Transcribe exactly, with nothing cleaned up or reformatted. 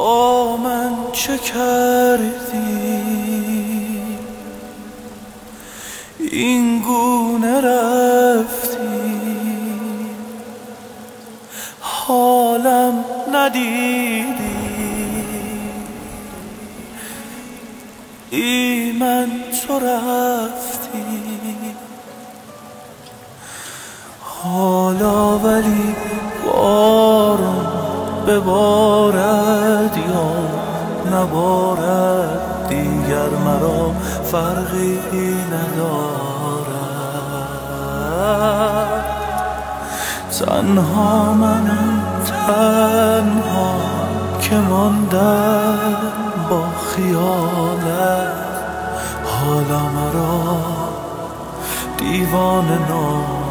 با من چه کردی این گونه رفتی حالم ندیدی ای من تو رفتی حالا ولی بارم ببارد یا نبارد دیگر مرا فرقی ندارد تنها منم تنها که ماندم با خیالت حالا مرا دیوانه نام